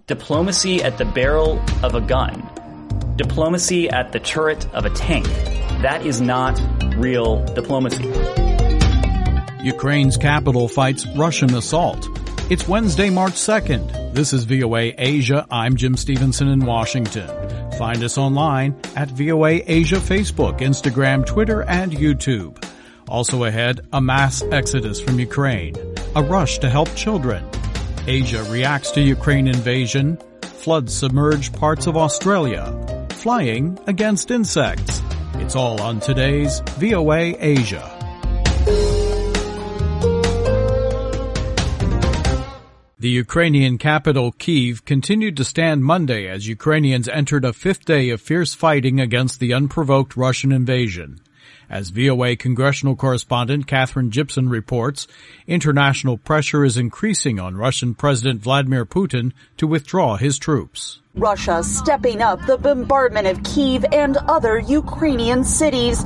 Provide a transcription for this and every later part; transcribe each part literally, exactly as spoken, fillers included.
Diplomacy at the barrel of a gun. Diplomacy at the turret of a tank. That is not real diplomacy. Ukraine's capital fights Russian assault. It's Wednesday, March second. This is V O A Asia. I'm Jim Stevenson in Washington. Find us online at V O A Asia Facebook, Instagram, Twitter, and YouTube. Also ahead, a mass exodus from Ukraine. A rush to help children. Asia reacts to Ukraine invasion. Floods submerge parts of Australia. Flying against insects. It's all on today's V O A Asia. The Ukrainian capital, Kyiv, continued to stand Monday as Ukrainians entered a fifth day of fierce fighting against the unprovoked Russian invasion. As V O A congressional correspondent Catherine Gibson reports, international pressure is increasing on Russian President Vladimir Putin to withdraw his troops. Russia stepping up the bombardment of Kyiv and other Ukrainian cities,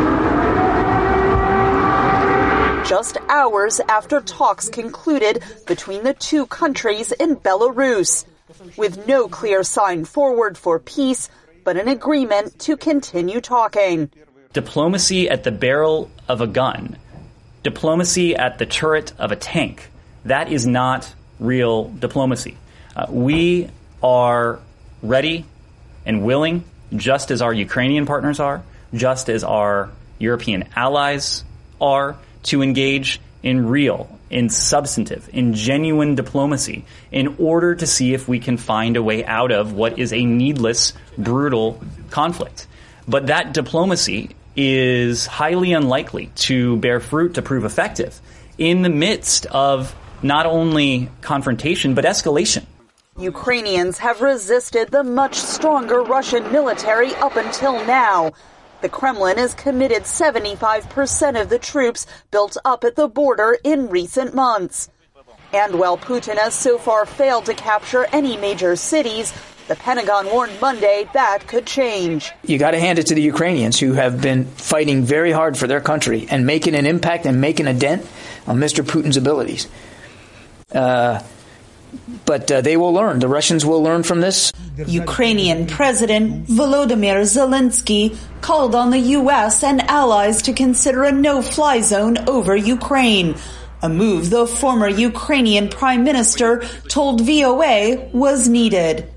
just hours after talks concluded between the two countries in Belarus, with no clear sign forward for peace, but an agreement to continue talking. Diplomacy at the barrel of a gun. Diplomacy at the turret of a tank. That is not real diplomacy. Uh, we are ready and willing, just as our Ukrainian partners are, just as our European allies are, to engage in real, in substantive, in genuine diplomacy in order to see if we can find a way out of what is a needless, brutal conflict. But that diplomacy is highly unlikely to bear fruit, to prove effective in the midst of not only confrontation, but escalation. Ukrainians have resisted the much stronger Russian military up until now. The Kremlin has committed seventy-five percent of the troops built up at the border in recent months. And while Putin has so far failed to capture any major cities, the Pentagon warned Monday that could change. You got to hand it to the Ukrainians, who have been fighting very hard for their country and making an impact and making a dent on Mister Putin's abilities. Uh, but uh, they will learn. The Russians will learn from this. Ukrainian President Volodymyr Zelensky called on the U S and allies to consider a no-fly zone over Ukraine, a move the former Ukrainian Prime Minister told V O A was needed.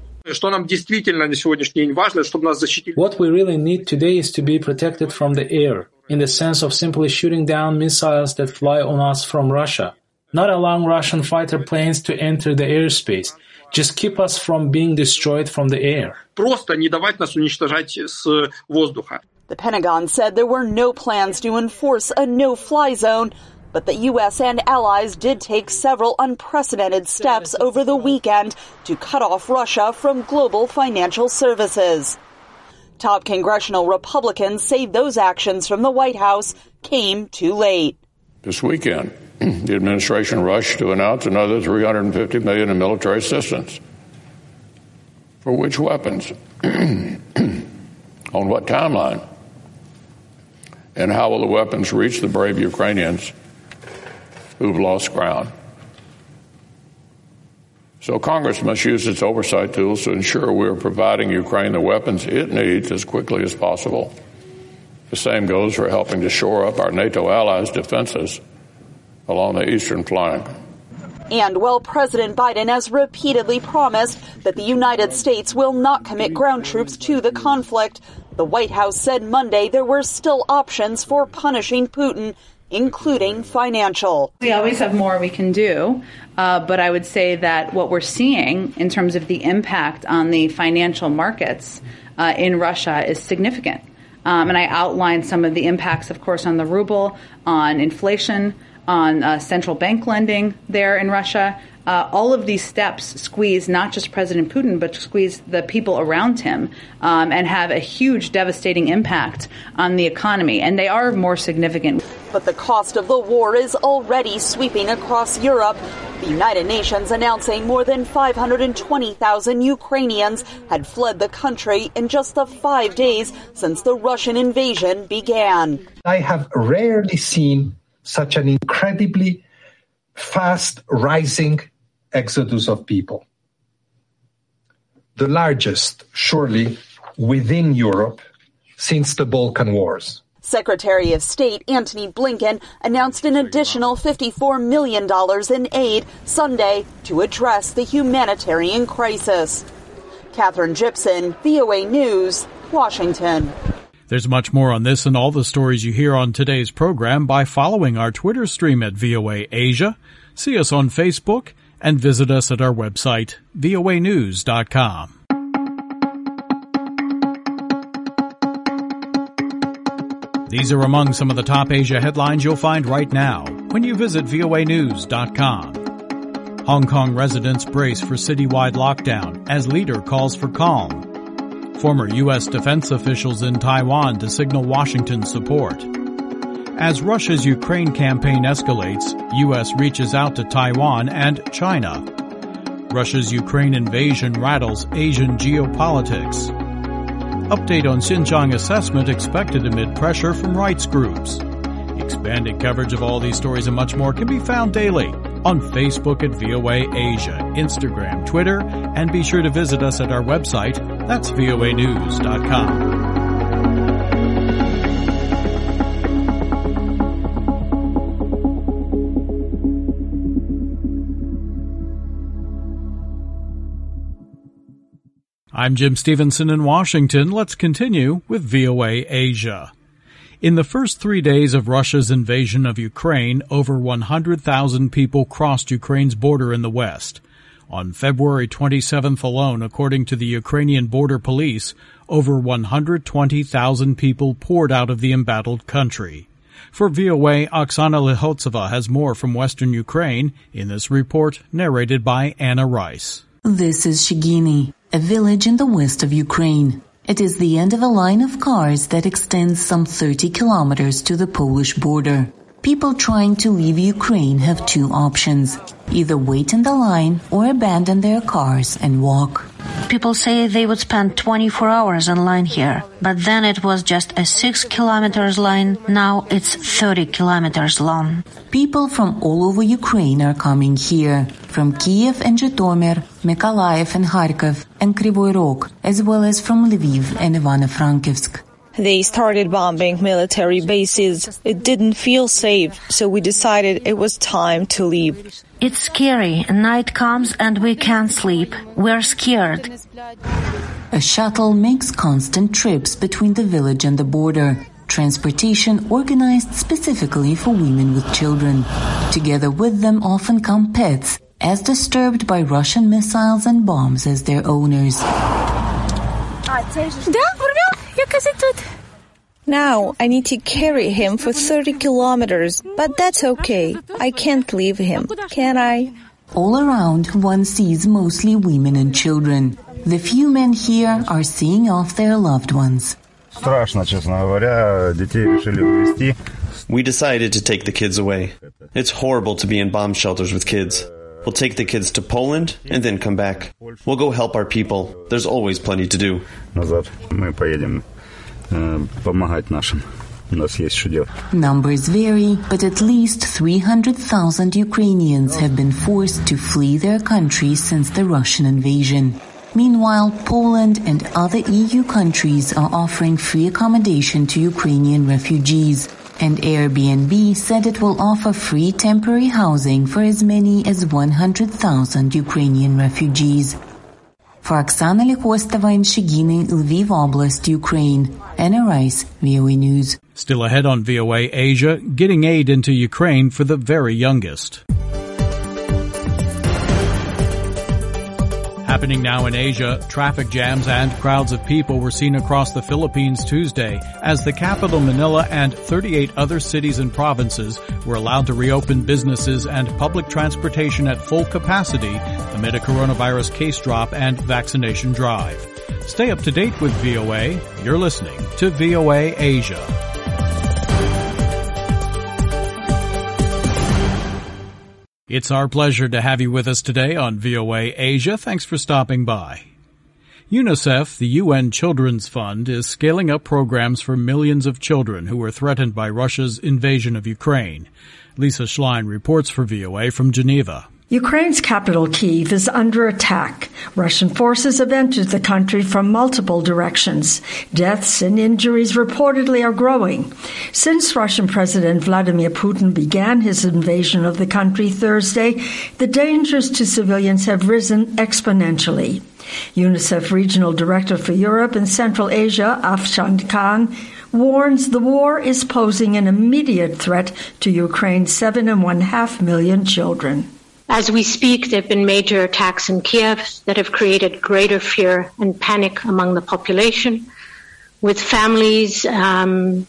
What we really need today is to be protected from the air, in the sense of simply shooting down missiles that fly on us from Russia, not allowing Russian fighter planes to enter the airspace. Just keep us from being destroyed from the air. The Pentagon said there were no plans to enforce a no-fly zone, but the U S and allies did take several unprecedented steps over the weekend to cut off Russia from global financial services. Top congressional Republicans say those actions from the White House came too late. This weekend, the administration rushed to announce another three hundred fifty million dollars in military assistance. For which weapons? On what timeline? And how will the weapons reach the brave Ukrainians who've lost ground? So Congress must use its oversight tools to ensure we are providing Ukraine the weapons it needs as quickly as possible. The same goes for helping to shore up our NATO allies' defenses along the eastern flank. And while President Biden has repeatedly promised that the United States will not commit ground troops to the conflict, the White House said Monday there were still options for punishing Putin, including financial. We always have more we can do, uh, but I would say that what we're seeing in terms of the impact on the financial markets uh, in Russia is significant. Um, and I outlined some of the impacts, of course, on the ruble, on inflation, on uh, central bank lending there in Russia. Uh, all of these steps squeeze not just President Putin, but squeeze the people around him um, and have a huge devastating impact on the economy. And they are more significant. But the cost of the war is already sweeping across Europe. The United Nations announcing more than five hundred twenty thousand Ukrainians had fled the country in just the five days since the Russian invasion began. I have rarely seen such an incredibly fast rising exodus of people. the largest, surely, within Europe since the Balkan Wars. Secretary of State Antony Blinken announced an additional fifty-four million dollars in aid Sunday to address the humanitarian crisis. Catherine Gibson, V O A News, Washington. There's much more on this and all the stories you hear on today's program by following our Twitter stream at V O A Asia, see us on Facebook, and visit us at our website, V O A news dot com. These are among some of the top Asia headlines you'll find right now when you visit V O A news dot com. Hong Kong residents brace for citywide lockdown as leader calls for calm. Former U S defense officials in Taiwan to signal Washington's support. As Russia's Ukraine campaign escalates, U S reaches out to Taiwan and China. Russia's Ukraine invasion rattles Asian geopolitics. Update on Xinjiang assessment expected amid pressure from rights groups. Expanded coverage of all these stories and much more can be found daily on Facebook at V O A Asia, Instagram, Twitter, and be sure to visit us at our website. That's V O A news dot com. I'm Jim Stevenson in Washington. Let's continue with V O A Asia. In the first three days of Russia's invasion of Ukraine, over one hundred thousand people crossed Ukraine's border in the west. On February twenty-seventh alone, according to the Ukrainian border police, over one hundred twenty thousand people poured out of the embattled country. For V O A, Oksana Lihotseva has more from western Ukraine in this report narrated by Anna Rice. This is Shigini, a village in the west of Ukraine. It is the end of a line of cars that extends some thirty kilometers to the Polish border. People trying to leave Ukraine have two options: either wait in the line or abandon their cars and walk. People say they would spend twenty-four hours in line here, but then it was just a six kilometers line. Now it's thirty kilometers long. People from all over Ukraine are coming here, from Kiev and Zhytomyr, Mykolaiv and Kharkiv, and Kryvyi Rog, as well as from Lviv and Ivano-Frankivsk. They started bombing military bases. It didn't feel safe, so we decided it was time to leave. It's scary. Night comes and we can't sleep. We're scared. A shuttle makes constant trips between the village and the border. Transportation organized specifically for women with children. Together with them often come pets, as disturbed by Russian missiles and bombs as their owners. Now I need to carry him for thirty kilometers, but that's okay. I can't leave him, can I? All around, one sees mostly women and children. The few men here are seeing off their loved ones. We decided to take the kids away. It's horrible to be in bomb shelters with kids. We'll take the kids to Poland and then come back. We'll go help our people. There's always plenty to do. Numbers vary, but at least three hundred thousand Ukrainians have been forced to flee their country since the Russian invasion. Meanwhile, Poland and other E U countries are offering free accommodation to Ukrainian refugees, and Airbnb said it will offer free temporary housing for as many as one hundred thousand Ukrainian refugees. For Oksana Likhostova in Shigini, Lviv Oblast, Ukraine, Anna Rice, V O A News. Still ahead on V O A Asia, getting aid into Ukraine for the very youngest. Happening now in Asia, traffic jams and crowds of people were seen across the Philippines Tuesday as the capital Manila and thirty-eight other cities and provinces were allowed to reopen businesses and public transportation at full capacity amid a coronavirus case drop and vaccination drive. Stay up to date with V O A. You're listening to V O A Asia. It's our pleasure to have you with us today on V O A Asia. Thanks for stopping by. UNICEF, the U N Children's Fund, is scaling up programs for millions of children who were threatened by Russia's invasion of Ukraine. Lisa Schlein reports for V O A from Geneva. Ukraine's capital, Kyiv, is under attack. Russian forces have entered the country from multiple directions. Deaths and injuries reportedly are growing. Since Russian President Vladimir Putin began his invasion of the country Thursday, the dangers to civilians have risen exponentially. UNICEF Regional Director for Europe and Central Asia, Afshan Khan, warns the war is posing an immediate threat to Ukraine's seven and one half million children. As we speak, there have been major attacks in Kiev that have created greater fear and panic among the population, with families um,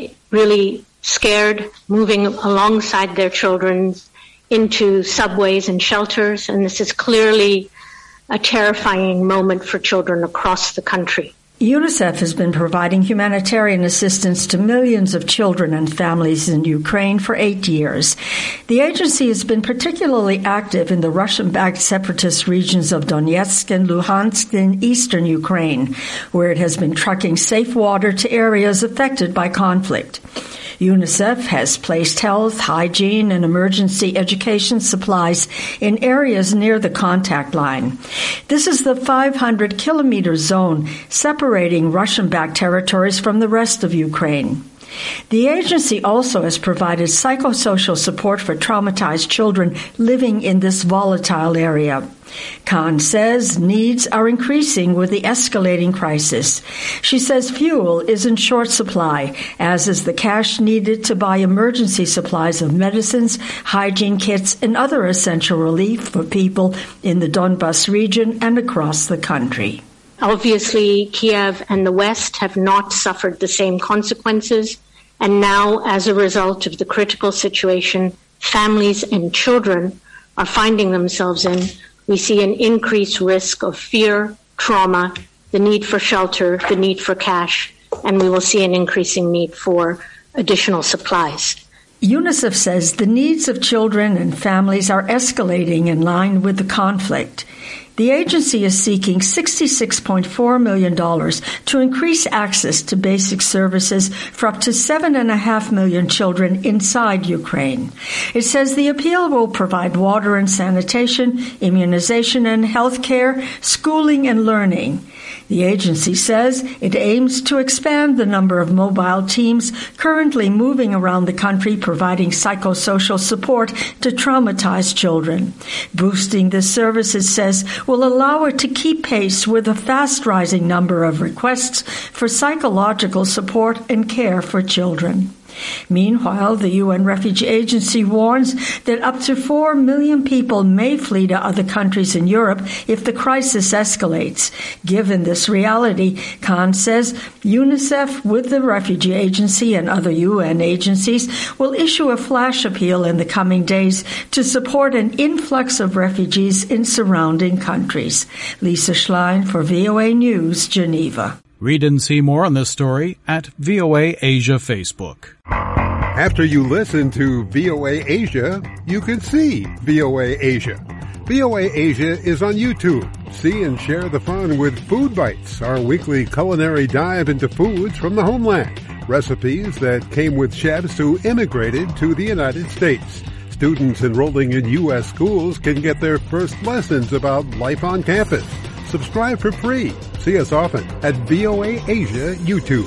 really scared, moving alongside their children into subways and shelters. And this is clearly a terrifying moment for children across the country. UNICEF has been providing humanitarian assistance to millions of children and families in Ukraine for eight years. The agency has been particularly active in the Russian-backed separatist regions of Donetsk and Luhansk in eastern Ukraine, where it has been trucking safe water to areas affected by conflict. UNICEF has placed health, hygiene, and emergency education supplies in areas near the contact line. This is the five hundred kilometer zone separating Russian-backed territories from the rest of Ukraine. The agency also has provided psychosocial support for traumatized children living in this volatile area. Khan says needs are increasing with the escalating crisis. She says fuel is in short supply, as is the cash needed to buy emergency supplies of medicines, hygiene kits, and other essential relief for people in the Donbas region and across the country. Obviously, Kiev and the West have not suffered the same consequences, and now, as a result of the critical situation families and children are finding themselves in, we see an increased risk of fear, trauma, the need for shelter, the need for cash, and we will see an increasing need for additional supplies. UNICEF says the needs of children and families are escalating in line with the conflict. The agency is seeking sixty-six point four million dollars to increase access to basic services for up to seven and a half million children inside Ukraine. It says the appeal will provide water and sanitation, immunization and health care, schooling and learning. The agency says it aims to expand the number of mobile teams currently moving around the country providing psychosocial support to traumatized children. Boosting this service, it says, will allow it to keep pace with a fast-rising number of requests for psychological support and care for children. Meanwhile, the U N Refugee Agency warns that up to four million people may flee to other countries in Europe if the crisis escalates. Given this reality, Khan says UNICEF, with the Refugee Agency and other U N agencies, will issue a flash appeal in the coming days to support an influx of refugees in surrounding countries. Lisa Schlein for V O A News, Geneva. Read and see more on this story at V O A Asia Facebook. After you listen to V O A Asia, you can see V O A Asia. V O A Asia is on YouTube. See and share the fun with Food Bites, our weekly culinary dive into foods from the homeland. Recipes that came with chefs who immigrated to the United States. Students enrolling in U S schools can get their first lessons about life on campus. Subscribe for free. See us often at V O A Asia YouTube.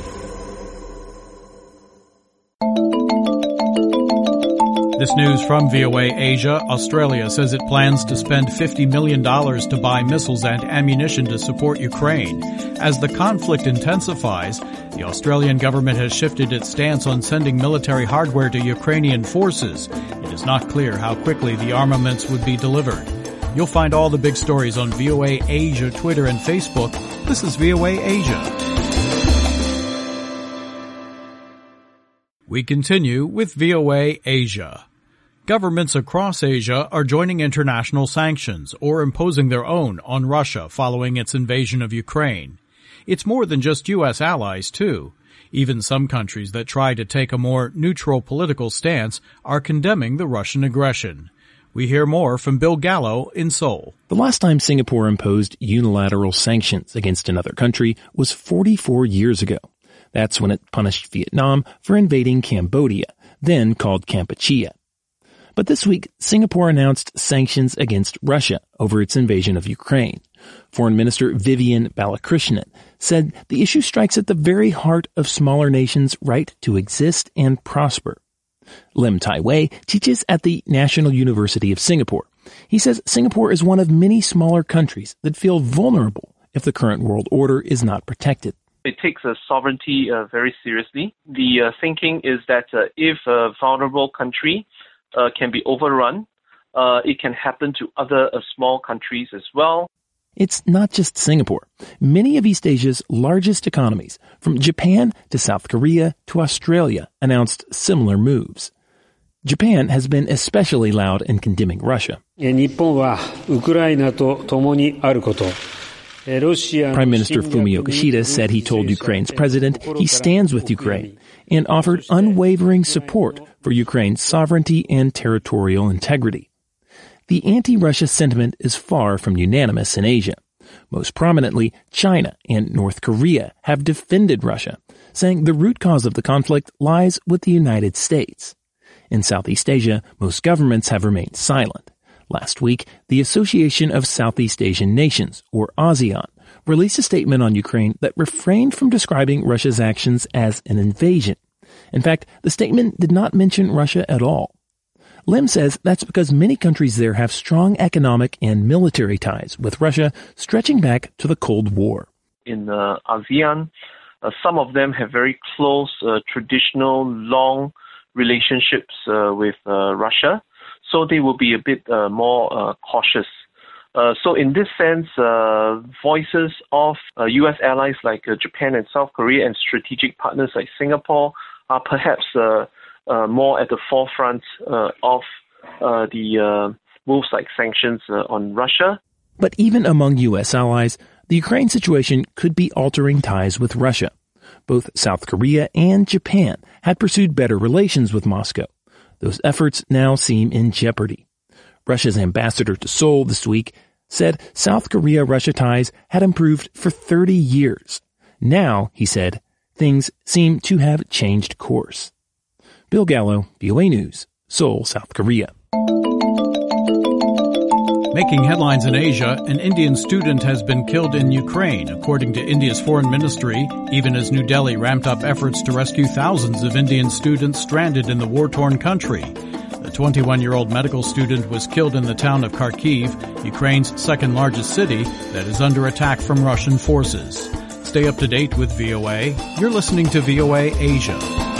This news from V O A Asia. Australia says it plans to spend fifty million dollars to buy missiles and ammunition to support Ukraine. As the conflict intensifies, the Australian government has shifted its stance on sending military hardware to Ukrainian forces. It is not clear how quickly the armaments would be delivered. You'll find all the big stories on V O A Asia, Twitter, and Facebook. This is V O A Asia. We continue with V O A Asia. Governments across Asia are joining international sanctions or imposing their own on Russia following its invasion of Ukraine. It's more than just U S allies, too. Even some countries that try to take a more neutral political stance are condemning the Russian aggression. We hear more from Bill Gallo in Seoul. The last time Singapore imposed unilateral sanctions against another country was forty-four years ago. That's when it punished Vietnam for invading Cambodia, then called Kampuchea. But this week, Singapore announced sanctions against Russia over its invasion of Ukraine. Foreign Minister Vivian Balakrishnan said the issue strikes at the very heart of smaller nations' right to exist and prosper. Lim Tai Wei teaches at the National University of Singapore. He says Singapore is one of many smaller countries that feel vulnerable if the current world order is not protected. It takes uh, sovereignty uh, very seriously. The uh, thinking is that uh, if a vulnerable country uh, can be overrun, uh, it can happen to other uh, small countries as well. It's not just Singapore. Many of East Asia's largest economies, from Japan to South Korea to Australia, announced similar moves. Japan has been especially loud in condemning Russia. Prime Minister Fumio Kishida said he told Ukraine's president he stands with Ukraine and offered unwavering support for Ukraine's sovereignty and territorial integrity. The anti-Russia sentiment is far from unanimous in Asia. Most prominently, China and North Korea have defended Russia, saying the root cause of the conflict lies with the United States. In Southeast Asia, most governments have remained silent. Last week, the Association of Southeast Asian Nations, or ASEAN, released a statement on Ukraine that refrained from describing Russia's actions as an invasion. In fact, the statement did not mention Russia at all. Lim says that's because many countries there have strong economic and military ties with Russia stretching back to the Cold War. In uh, ASEAN, uh, some of them have very close, uh, traditional, long relationships uh, with uh, Russia, so they will be a bit uh, more uh, cautious. Uh, so in this sense, uh, voices of uh, U S allies like uh, Japan and South Korea and strategic partners like Singapore are perhaps uh, Uh, more at the forefront uh, of uh, the uh, moves like sanctions uh, on Russia. But even among U S allies, the Ukraine situation could be altering ties with Russia. Both South Korea and Japan had pursued better relations with Moscow. Those efforts now seem in jeopardy. Russia's ambassador to Seoul this week said South Korea-Russia ties had improved for thirty years. Now, he said, things seem to have changed course. Bill Gallo, V O A News, Seoul, South Korea. Making headlines in Asia, an Indian student has been killed in Ukraine, according to India's foreign ministry, even as New Delhi ramped up efforts to rescue thousands of Indian students stranded in the war-torn country. The twenty-one-year-old medical student was killed in the town of Kharkiv, Ukraine's second-largest city, that is under attack from Russian forces. Stay up to date with V O A. You're listening to V O A Asia.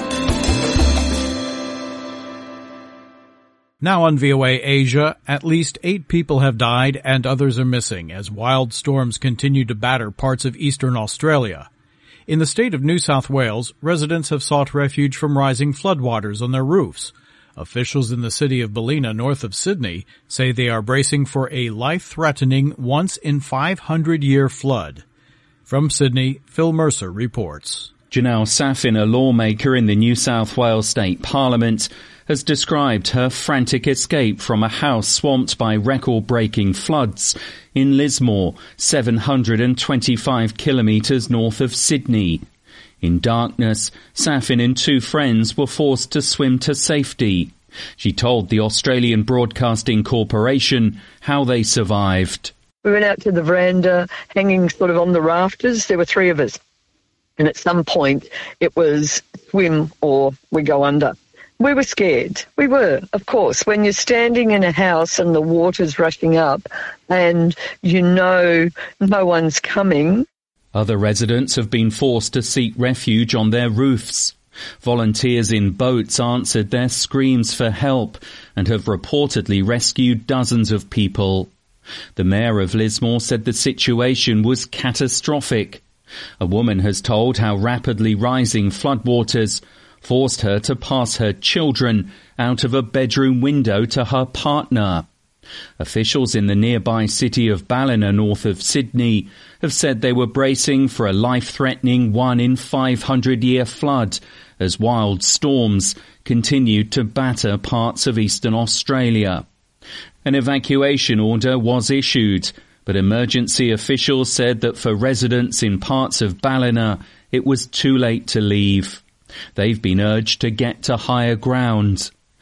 Now on V O A Asia, at least eight people have died and others are missing as wild storms continue to batter parts of eastern Australia. In the state of New South Wales, residents have sought refuge from rising floodwaters on their roofs. Officials in the city of Ballina, north of Sydney, say they are bracing for a life-threatening once in five hundred year flood. From Sydney, Phil Mercer reports. Janelle Saffin, a lawmaker in the New South Wales State Parliament, has described her frantic escape from a house swamped by record-breaking floods in Lismore, seven hundred twenty-five kilometres north of Sydney. In darkness, Saffin and two friends were forced to swim to safety. She told the Australian Broadcasting Corporation how they survived. We went out to the veranda, hanging sort of on the rafters. There were three of us. And at some point, it was swim or we go under. We were scared. We were, of course. When you're standing in a house and the water's rushing up and you know no one's coming. Other residents have been forced to seek refuge on their roofs. Volunteers in boats answered their screams for help and have reportedly rescued dozens of people. The mayor of Lismore said the situation was catastrophic. A woman has told how rapidly rising floodwaters forced her to pass her children out of a bedroom window to her partner. Officials in the nearby city of Ballina, north of Sydney, have said they were bracing for a life-threatening one in five hundred year flood as wild storms continued to batter parts of eastern Australia. An evacuation order was issued, but emergency officials said that for residents in parts of Ballina, it was too late to leave. They've been urged to get to higher ground.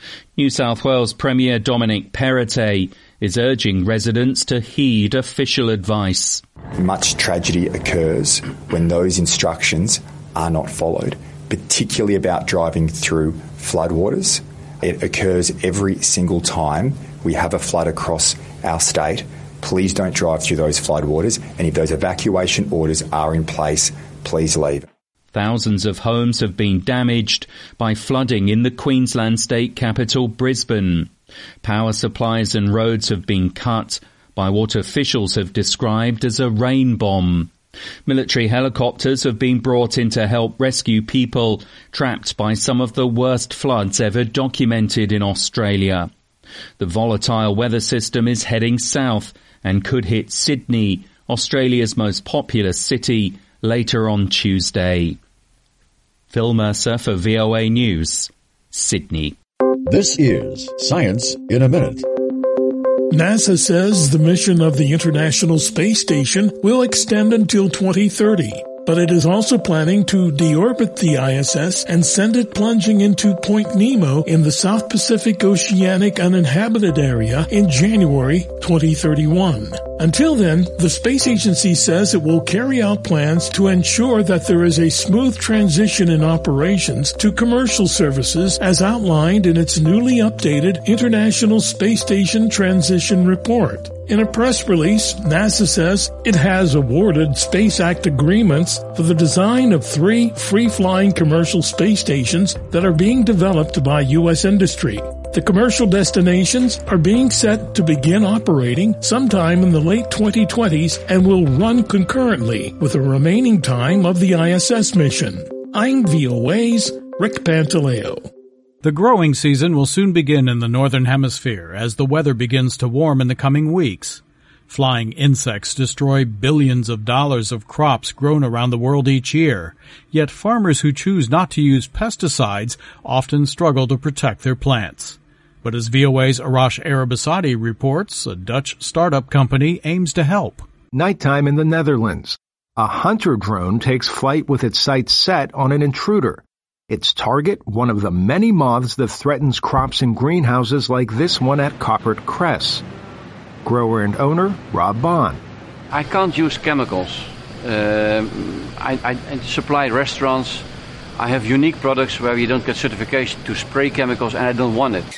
New South Wales Premier Dominic Perrottet is urging residents to heed official advice. Much tragedy occurs when those instructions are not followed, particularly about driving through floodwaters. It occurs every single time we have a flood across our state. Please don't drive through those floodwaters, and if those evacuation orders are in place, please leave. Thousands of homes have been damaged by flooding in the Queensland state capital, Brisbane. Power supplies and roads have been cut by what officials have described as a rain bomb. Military helicopters have been brought in to help rescue people trapped by some of the worst floods ever documented in Australia. The volatile weather system is heading south and could hit Sydney, Australia's most populous city, later on Tuesday. Phil Mercer for V O A News, Sydney. This is Science in a Minute. NASA says the mission of the International Space Station will extend until twenty thirty, but it is also planning to deorbit the I S S and send it plunging into Point Nemo in the South Pacific Oceanic Uninhabited Area in January twenty thirty-one. Until then, the space agency says it will carry out plans to ensure that there is a smooth transition in operations to commercial services as outlined in its newly updated International Space Station Transition Report. In a press release, NASA says it has awarded Space Act agreements for the design of three free-flying commercial space stations that are being developed by U S industry. The commercial destinations are being set to begin operating sometime in the late twenty twenties and will run concurrently with the remaining time of the I S S mission. I'm V O A's Rick Pantaleo. The growing season will soon begin in the Northern Hemisphere as the weather begins to warm in the coming weeks. Flying insects destroy billions of dollars of crops grown around the world each year, yet farmers who choose not to use pesticides often struggle to protect their plants. But as V O A's Arash Arabasadi reports, a Dutch startup company aims to help. Nighttime in the Netherlands. A hunter drone takes flight with its sights set on an intruder. Its target, one of the many moths that threatens crops in greenhouses like this one at Koppert Cress. Grower and owner, Rob Bond. I can't use chemicals. Uh, I, I, I supply restaurants. I have unique products where you don't get certification to spray chemicals, and I don't want it.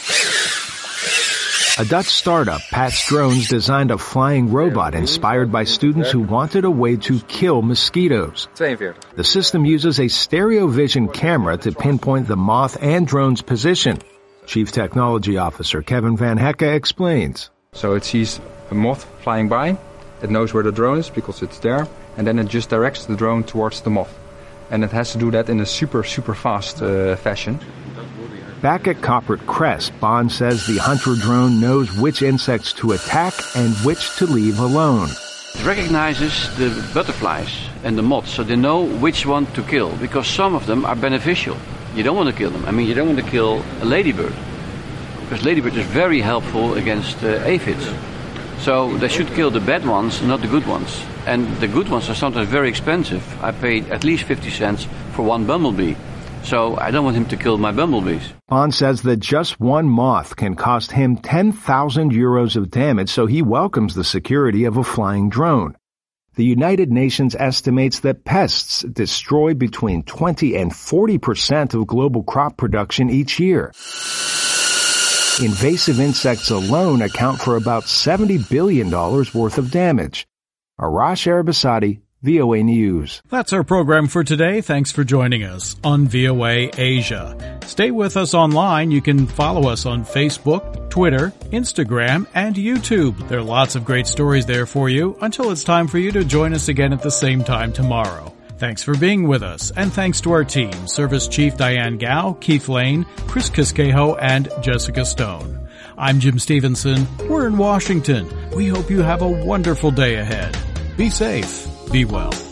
A Dutch startup, Pat's Drones, designed a flying robot inspired by students who wanted a way to kill mosquitoes. The system uses a stereo vision camera to pinpoint the moth and drone's position. Chief Technology Officer Kevin Van Hecke explains. So it sees a moth flying by, it knows where the drone is because it's there, and then it just directs the drone towards the moth. And it has to do that in a super, super fast uh, fashion. Back at Koppert Cress, Bond says the hunter drone knows which insects to attack and which to leave alone. It recognizes the butterflies and the moths, so they know which one to kill, because some of them are beneficial. You don't want to kill them. I mean, you don't want to kill a ladybird, because ladybird is very helpful against uh, aphids. So they should kill the bad ones, not the good ones. And the good ones are sometimes very expensive. I paid at least fifty cents for one bumblebee. So I don't want him to kill my bumblebees. Bond says that just one moth can cost him ten thousand euros of damage, so he welcomes the security of a flying drone. The United Nations estimates that pests destroy between twenty and forty percent of global crop production each year. Invasive insects alone account for about seventy billion dollars worth of damage. Arash Arabasadi, V O A News. That's our program for today. Thanks for joining us on V O A Asia. Stay with us online. You can follow us on Facebook, Twitter, Instagram, and YouTube. There are lots of great stories there for you until it's time for you to join us again at the same time tomorrow. Thanks for being with us, and thanks to our team, Service Chief Diane Gao, Keith Lane, Chris Kiskeho, and Jessica Stone. I'm Jim Stevenson. We're in Washington. We hope you have a wonderful day ahead. Be safe. Be well.